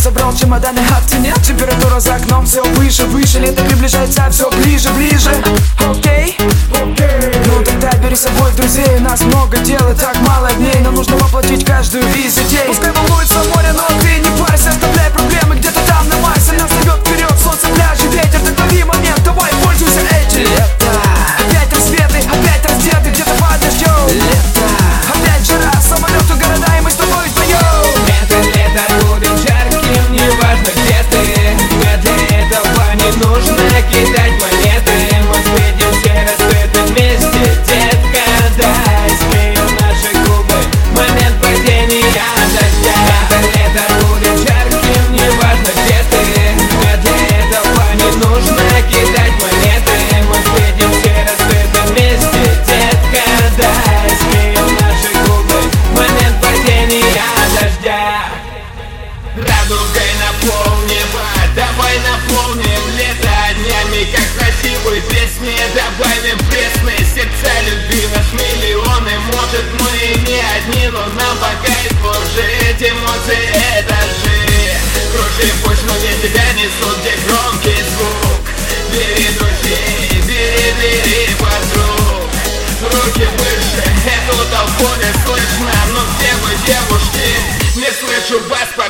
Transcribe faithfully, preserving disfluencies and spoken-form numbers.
собрал чемоданы, оттенет. Температура за окном все выше, выше. Лето приближается все ближе, ближе. Окей, окей. Ну тогда бери с собой друзей. У нас много дел и так мало дней, но нужно воплотить каждую из идей. Пускай волнуется море, но ты не парься. Оставляй проблемы где-то там на Марсе. Нас зовет вперед солнце, пляжи, ветер. Так лови момент, давай пользуйся этим. Лето, опять рассветы, опять раздеты, где-то под дождем. Лето, опять жара, самолеты, города, и мы с тобой вдвоем. Это лето будет жарким, неважно где ты. А для этого не нужно кидать монеты. Мы светим все рассветы вместе, детка. Дай склею наши губы, момент падения дождя. Это лето будет жарким, неважно где ты. А для этого не нужно кидать монеты. Мы светим все рассветы вместе, детка. Дай склею наши губы, момент падения дождя. Радугой наполним, давай наполним лето днями, как красивые песни. Добавим пресные сердца любви, наш миллионы. Может мы не одни, но нам по кайфу жить. Эмоции этажи кружи, пусть ноги тебя несут, где громкий звук. Бери друзей, бери, бери подруг. Руки выше, эту толпу не слышно, но где вы, девушки? Не слышу вас по